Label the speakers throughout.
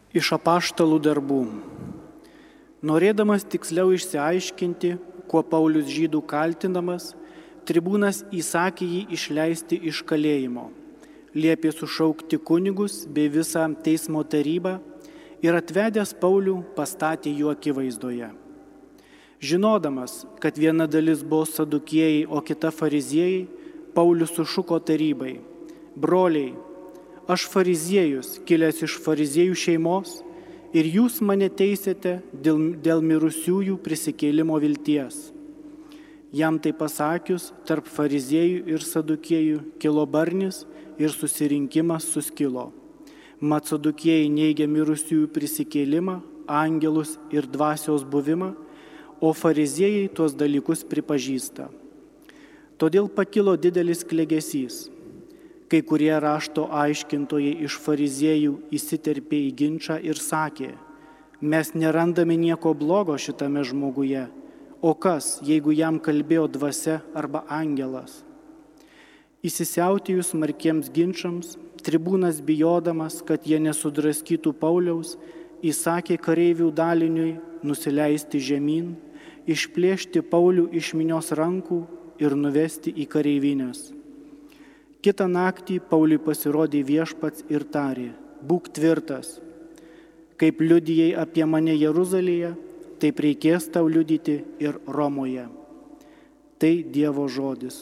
Speaker 1: Iš apaštalų darbų. Norėdamas tiksliau išsiaiškinti, kuo Paulius žydų kaltinamas, tribūnas įsakė jį išleisti iš kalėjimo, liepė sušaukti kunigus bei visą teismo tarybą ir atvedęs Paulių pastatė jų akivaizdoje. Žinodamas, kad viena dalis buvo sadukėjai, o kita fariziejai, Paulius sušuko tarybai: broliai, aš fariziejus, kilęs iš fariziejų šeimos, ir jūs mane teisėte dėl mirusiųjų prisikėlimo vilties. Jam tai pasakius, tarp fariziejų ir sadukėjų kilo barnis ir susirinkimas suskilo. Mat sadukėjai neigia mirusiųjų prisikėlimą, angelus ir dvasios buvimą, o fariziejai tuos dalykus pripažįsta. Todėl pakilo didelis klegesys. Kai kurie rašto aiškintojai iš fariziejų įsiterpė į ginčą ir sakė: mes nerandame nieko blogo šitame žmoguje, o kas, jeigu jam kalbėjo dvasia arba angelas? Įsisiautėjus smarkiems ginčams, tribūnas bijodamas, kad jie nesudraskytų Pauliaus, įsakė kareivių daliniui nusileisti žemyn, išplėšti Paulių iš minios rankų ir nuvesti į kareivinės. Kitą naktį Pauliui pasirodė Viešpats ir tarė: būk tvirtas, kaip liudijai apie mane Jeruzalėje, taip reikės tau liudyti ir Romoje. Tai Dievo žodis.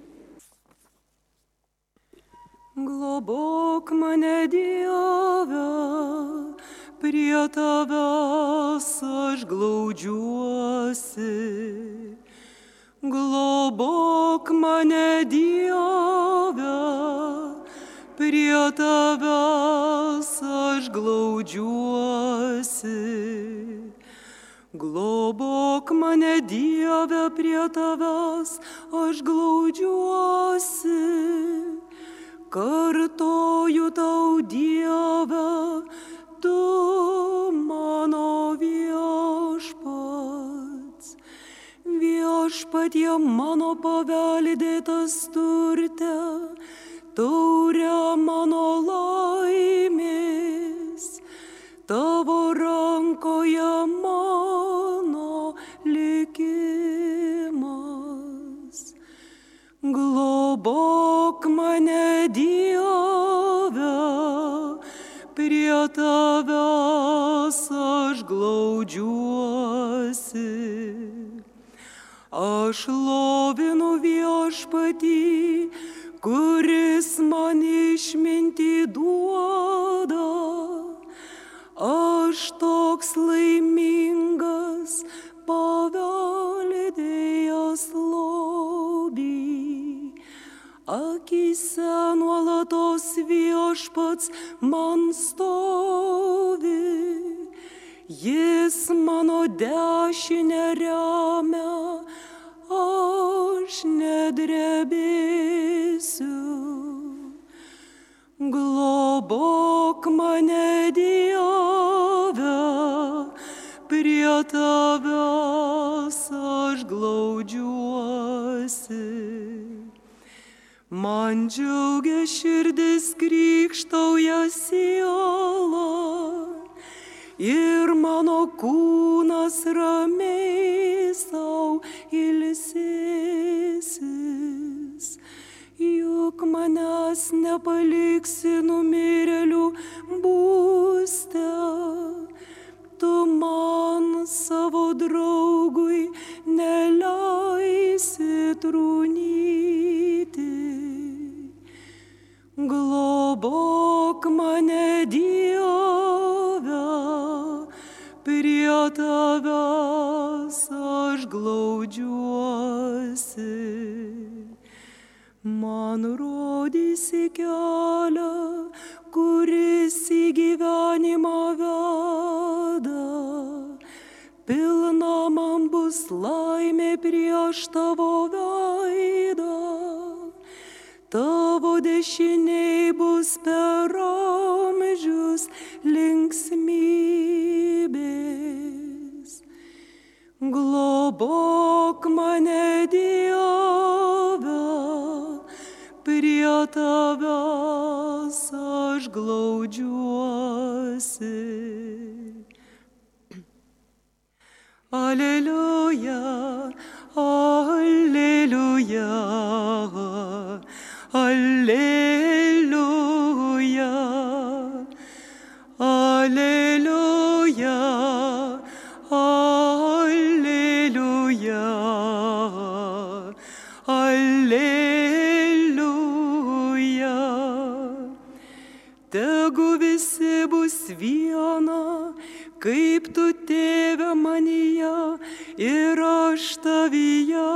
Speaker 2: Globok mane, Dieve, prie tavęs aš glaudžiuosi. Globok mane, Dieve, prie tavęs aš glaudžiuosi. Globok mane, Dieve, prie tavęs aš glaudžiuosi. Kartoju tau, Dieve, tu mano viešpats. Viešpatie mano paveldėtas turte, taurė mano laimės, tavo rankoje mano likimas. Globok mane, Dieve, prie tavęs aš glaudžiuosi. Aš lovinu Viešpatį, kuris man išmintį duoda. Aš toks laimingas, paveldėjęs lobį. Akyse nuolatos Viešpats man stovi. Jis mano dešinę remia, aš nedrebėsiu. Globok mane, Dieve, prie tavęs aš glaudžiuosi. Man džiaugia širdis, krykštauja siela, ir mano kūnas ramiai sau ilsėsis. Juk manęs nepaliksi numirėlių būste, tu man savo draugui neleisi trūnyti. Globok mane, Dieve, prie tavęs aš glaudžiuosi. Man rodysi kelią, kuris į gyvenimą veda. Pilna man bus laimė prieš tavo veidą. Tavo dešiniai bus per amžius linksmybės. Globok mane, Dieve, prie tavęs aš glaudžiuosi. Alleluja, alleluja, alleluja, alleluja, alleluja, alleluja. Tegu visi bus viena, kaip tu, Tėve, manyje ir aš tavyje,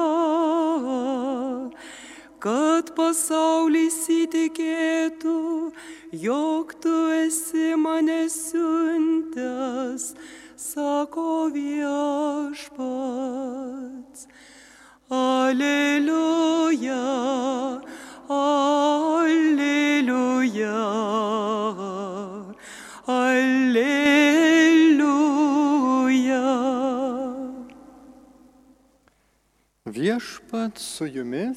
Speaker 2: kad pasaulis įtikėtų, jog tu esi mane siuntęs, sako Viešpats. Alleluja, alleluja, alleluja.
Speaker 3: Viešpats su jumis,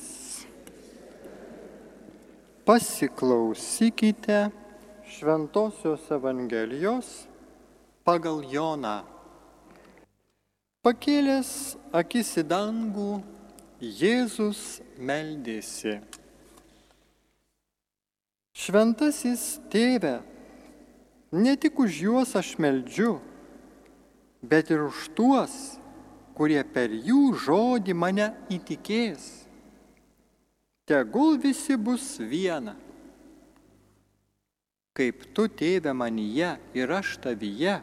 Speaker 3: pasiklausykite Šventosios Evangelijos pagal Joną. Pakėlęs akis į dangų, Jėzus meldėsi. Šventasis Tėve, ne tik už juos aš meldžiu, bet ir už tuos, kurie per jų žodį mane įtikės. Tegul visi bus viena. Kaip tu, Tėve, manyje ir aš tavyje,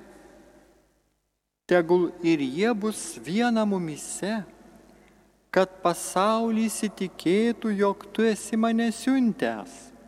Speaker 3: tegul ir jie bus viena mumyse, kad pasaulis įtikėtų, jog tu esi mane siuntęs.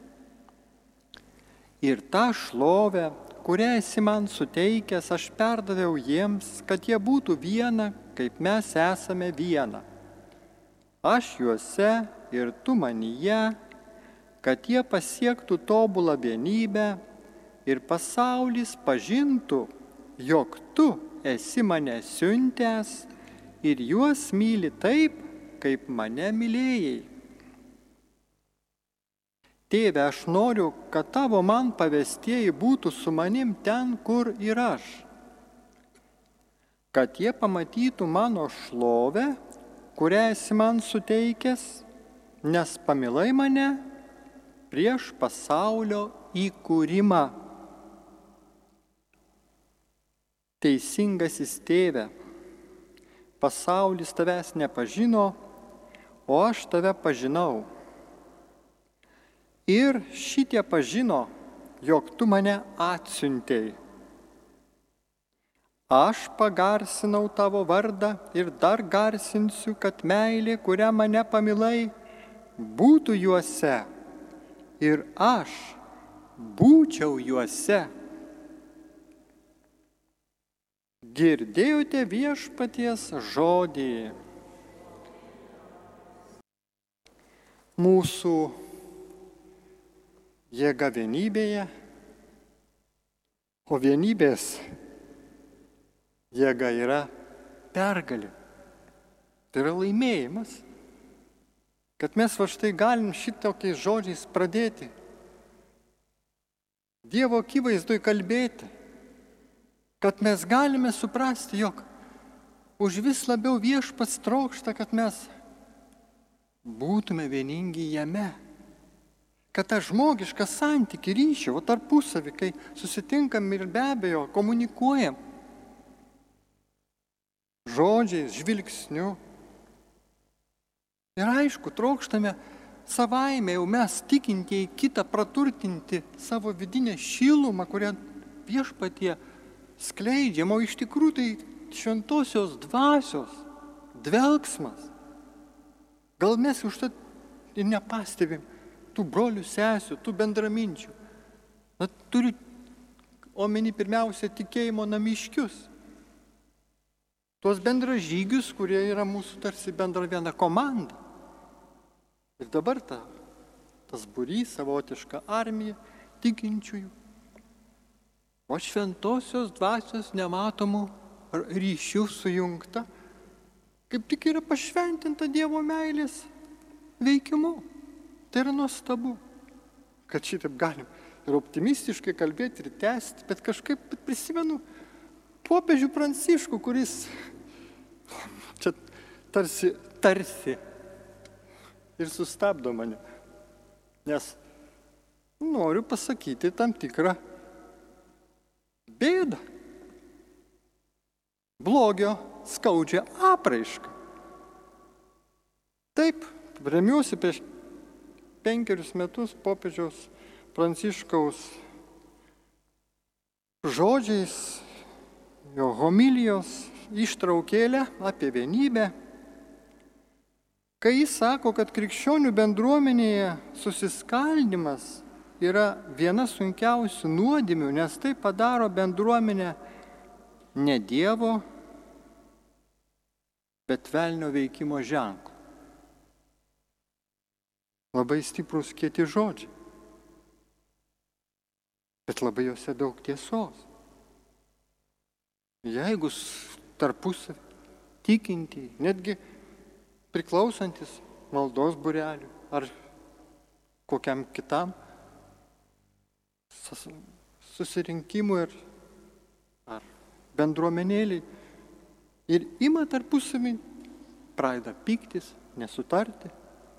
Speaker 3: Ir tą šlovę, kurią esi man suteikęs, aš perdaviau jiems, kad jie būtų viena, kaip mes esame viena. Aš juose ir tu manyje, kad jie pasiektų tobulą vienybę ir pasaulis pažintų, jog tu esi mane siuntęs ir juos myli taip, kaip mane mylėjai. Tėve, aš noriu, kad tavo man pavestieji būtų su manim ten, kur ir aš. Kad jie pamatytų mano šlovę, kurią esi man suteikęs, nes pamilai mane prieš pasaulio įkūrimą. Teisingasis Tėve, pasaulis tavęs nepažino, o aš tave pažinau. Ir šitie pažino, jog tu mane atsiuntei. Aš pagarsinau tavo vardą ir dar garsinsiu, kad meilė, kurią mane pamilai, būtų juose ir aš būčiau juose. Girdėjote Viešpaties žodį. Mūsų jėga vienybėje, o vienybės jėga yra pergalė. Tai yra laimėjimas, kad mes va štai galim šitokiais žodžiais pradėti Dievo akivaizdoj kalbėti, kad mes galime suprasti, jog už vis labiau Viešpats trokšta, kad mes būtume vieningi jame. Kad tą žmogišką santykį ryšį, o tarpusavį, kai susitinkam ir be abejo komunikuojam žodžiais, žvilgsniu. Ir aišku, trokštame savaime jau mes tikintieji kitą praturtinti savo vidinę šilumą, kurią Viešpatie skleidžiam, o iš tikrųjų tai šventosios dvasios dvelksmas. Gal mes užtat ir nepastebim tų brolių sesių, tų bendraminčių. Na, turiu omeny pirmiausia tikėjimo namiškius. Tuos bendražygius, kurie yra mūsų tarsi bendra viena komanda. Ir dabar tas būrys, savotiška armija tikinčiųjų. O šventosios dvasios nematomų ryšių sujungta, kaip tik yra pašventinta Dievo meilės veikimu. Tai yra nuostabu, kad šitaip galim ir optimistiškai kalbėti ir tęsti, bet kažkaip prisimenu popiežių Pranciškų, kuris Čia tarsi ir sustabdo mane, nes noriu pasakyti tam tikrą bėdą, blogio skaudžią apraišką. Taip, remiuosi prieš 5 metus popiežiaus Pranciškaus žodžiais, jo homilijos ištraukėlę apie vienybę, kai jis sako, kad krikščionių bendruomenėje susiskaldimas yra viena sunkiausių nuodėmių, nes tai padaro bendruomenę ne Dievo, bet velnio veikimo ženklu. Labai stiprus kieti žodžiai, bet labai juose daug tiesos. Jeigu tarpusavy tikintieji, netgi priklausantis maldos būreliui ar kokiam kitam susirinkimui ar bendruomenėliai ir ima tarpusavy, pradeda pyktis, nesutarti,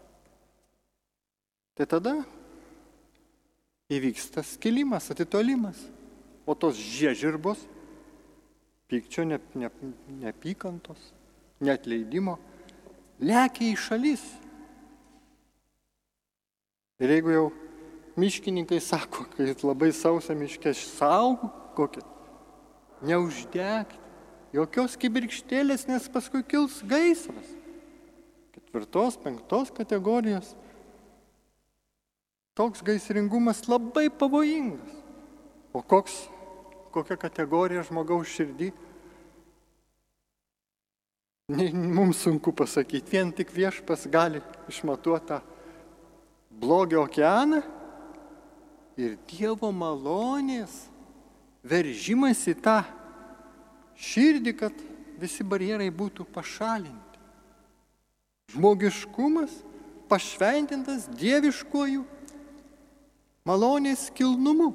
Speaker 3: tai tada įvyksta skilimas, atitolimas, o tos žiežirbos, pykčio, neapykantos, neatleidimo, lekia į šalis. Ir jeigu jau miškininkai sako, kai labai sausa miške, saugokit, neuždegti, jokios kibirkštėlės, nes paskui kils gaisras. 4., 5. kategorijos. Toks gaisringumas labai pavojingas. O kokia kategorija žmogaus širdį? Mums sunku pasakyti. Vien tik Viešpats gali išmatuoti tą blogio okeaną ir Dievo malonės veržimas į tą širdį, kad visi barjerai būtų pašalinti. Žmogiškumas pašventintas dieviškuoju malonės kilnumu.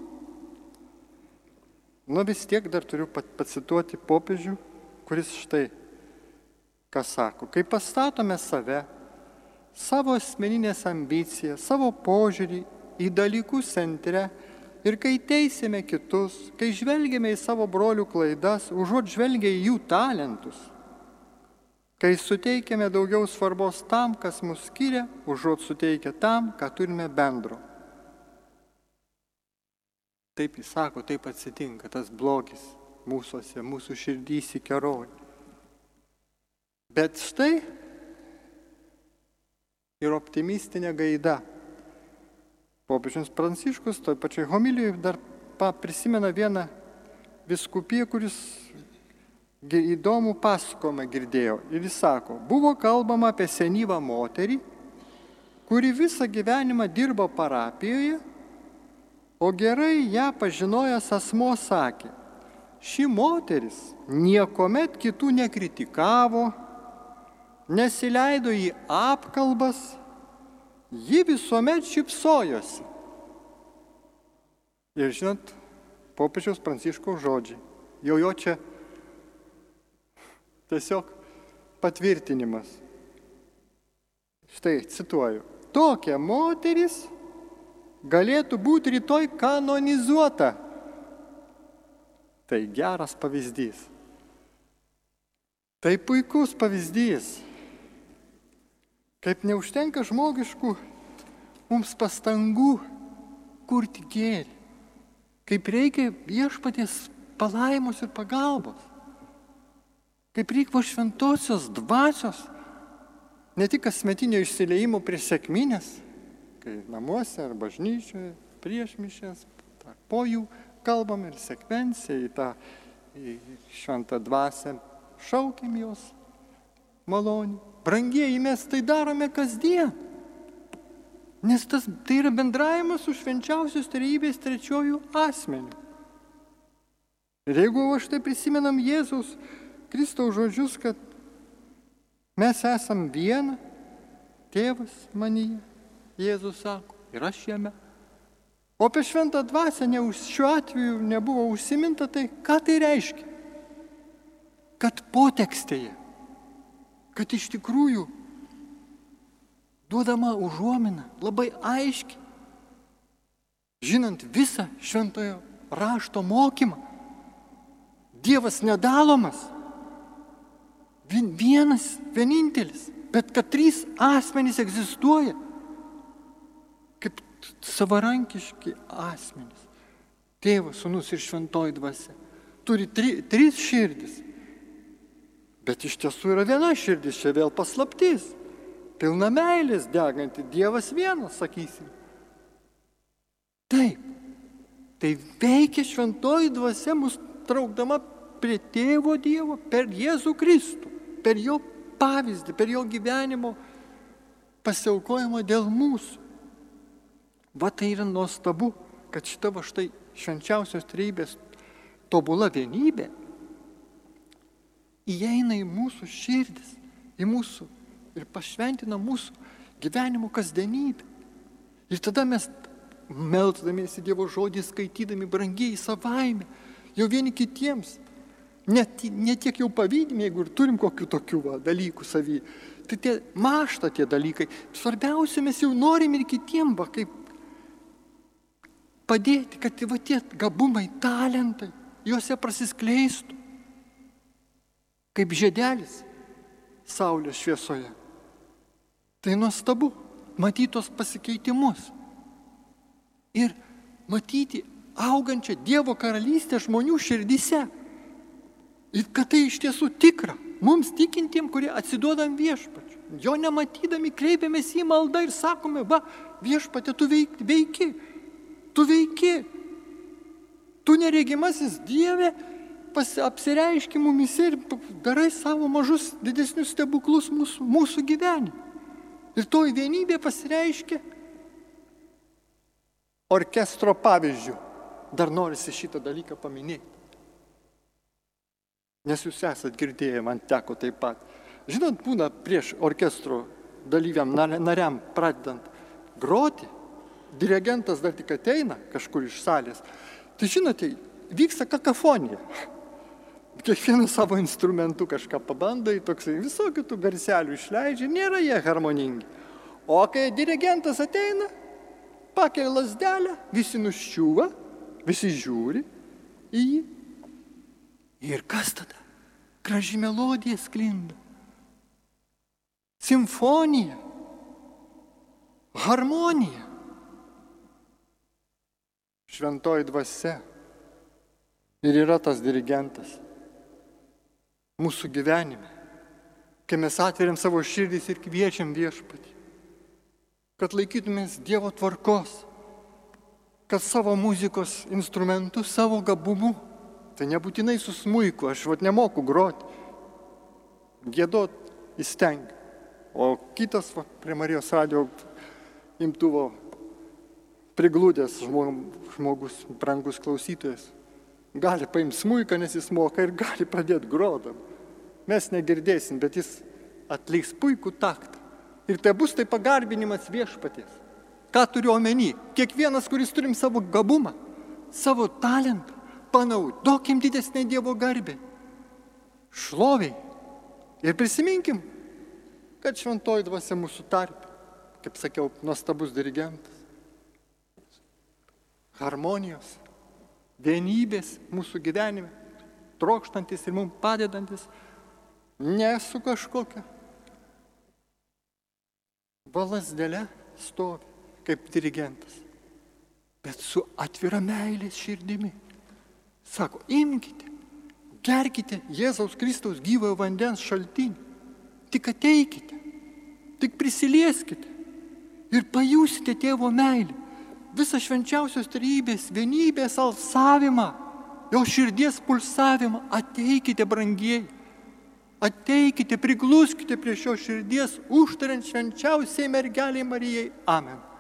Speaker 3: Vis tiek dar turiu pacituoti popiežių, kuris štai ką sako. Kai pastatome save, savo asmeninės ambicijas, savo požiūrį į dalykus centre ir kai teisėme kitus, kai žvelgiame į savo brolių klaidas, užuot žvelgia į jų talentus, kai suteikiame daugiau svarbos tam, kas mus skiria, užuot suteikia tam, ką turime bendro. Taip jis sako, taip atsitinka, tas blogis mūsųse, mūsų širdį įsikeroja. Bet štai ir optimistinė gaida. Popiežius Pranciškus toj pačioj homilijoje dar prisimena vieną vyskupiją, kuris įdomų pasakojimą girdėjo. Ir jis sako, buvo kalbama apie senyvą moterį, kuri visą gyvenimą dirbo parapijoje, o gerai ją pažinojęs asmuo sakė, ši moteris niekuomet kitų nekritikavo, nesileido į apkalbas, ji visuomet šypsojosi. Ir žinot, popiežiaus Pranciškaus žodžiai, jo čia tiesiog patvirtinimas. Štai, cituoju, tokia moteris galėtų būti rytoj kanonizuota. Tai geras pavyzdys. Tai puikus pavyzdys. Kaip neužtenka žmogiškų mums pastangų kurti gėrį. Kaip reikia Viešpaties palaimos ir pagalbos. Kaip reikia šventosios dvasios, ne tik kasmetinio išsileimo prie sekminės, kai namuose ar bažnyčioje, prieš mišias, po jų kalbam ir sekvenciją į šventą dvasią, šaukim jos malonį. Brangieji, mes tai darome kasdien, nes tai yra bendravimas su švenčiausios trejybės trečiuoju asmeniu. Ir jeigu aš tai prisimenam Jėzaus Kristaus žodžius, kad mes esam viena, tėvas manyje, Jėzus sako, ir aš jame. O apie šventą dvasią šiuo atveju nebuvo užsiminta, tai ką tai reiškia? Kad potekstėje kad iš tikrųjų duodama užuomina labai aiški, žinant visą šventojo rašto mokymą. Dievas nedalomas, vienas, vienintelis, bet kad 3 asmenys egzistuoja kaip savarankiški asmenys. Tėvas, Sūnus ir Šventoji Dvasia. Turi 3 širdis. Bet iš tiesų yra viena širdis, čia vėl paslaptis. Pilna meilės deganti, Dievas vienas, sakysim. Taip, tai veikia Šventoji Dvasia mus traukdama prie Tėvo Dievo per Jėzų Kristų, per jo pavyzdį, per jo gyvenimo pasiaukojimą dėl mūsų. Va tai yra nuostabu, kad šita va štai švenčiausios trejybės tobula vienybė įeina į mūsų širdis, į mūsų ir pašventina mūsų gyvenimo kasdienybę. Ir tada mes, melsdamiesi Dievo žodį, skaitydami brangiai savaime, jau vieni kitiems, ne tiek jau pavydime, jeigu ir turim kokių tokių dalykų savy. Tai tie mašta tie dalykai. Svarbiausia, mes jau norim ir kitiem, kaip padėti, kad tie gabumai, talentai, juose prasiskleistų. Kaip žiedelis saulės šviesoje. Tai nuostabu matyti tos pasikeitimus. Ir matyti augančią Dievo karalystę žmonių širdyse. Ir kad tai iš tiesų tikra. Mums tikintiem, kurie atsiduodam Viešpačiu. Jo nematydami kreipiamės į maldą ir sakome, va, Viešpatie, tu veiki. Tu veiki. Tu neregimasis Dieve apsireiški mumise ir darai savo mažus didesnius stebuklus mūsų gyvenime. Ir toji vienybė pasireiškia orkestro pavyzdžių. Dar norisi šitą dalyką paminėti. Nes jūs esat girdėję, man teko taip pat. Žinot, būna prieš orkestro dalyviam nariam pradedant groti, dirigentas dar tik ateina kažkur iš salės. Tai žinote, vyksta kakafonija. Kiekvienas savo instrumentu kažką pabando, toksai visokių tų garselių išleidžia, nėra jie harmoningi. O kai dirigentas ateina, pakelia lazdelę, visi nuščiūva, visi žiūri į jį. Ir kas tada? Graži melodija sklinda. Simfonija. Harmonija. Šventoji Dvasia. Ir yra tas dirigentas mūsų gyvenime, kai mes atveriam savo širdis ir kviečiam Viešpatį, kad laikytumės Dievo tvarkos, kad savo muzikos instrumentu, savo gabumu, tai nebūtinai su smuiku, aš nemoku groti, giedot įstengiu, o kitas prie Marijos radijo imtuvo priglūdęs žmogus, brangus klausytojas, gali paimti smuiką, nes jis moka ir gali pradėti grodam. Mes negirdėsim, bet jis atliks puikų taktą. Ir tai bus tai pagarbinimas Viešpaties. Ką turiu omeny? Kiekvienas, kuris turim savo gabumą, savo talentą, panaudokim didesnę Dievo garbę. Šloviai. Ir prisiminkim, kad Šventoji Dvasia mūsų tarpe, kaip sakiau, nuostabus dirigentas. Harmonijos, vienybės mūsų gyvenime, trokštantis ir mums padedantis, ne su kažkokia valazdele stovi kaip dirigentas, bet su atvira meilės širdimi. Sako, imkite, gerkite Jėzaus Kristaus gyvojo vandens šaltinį, tik ateikite, tik prisilieskite ir pajusite Tėvo meilę, visą švenčiausios trejybės vienybės alsavimą, jo širdies pulsavimą. Ateikite, brangieji, ateikite, prigluskite prie šios širdies, užtariant švenčiausiai mergelei Marijai. Amen.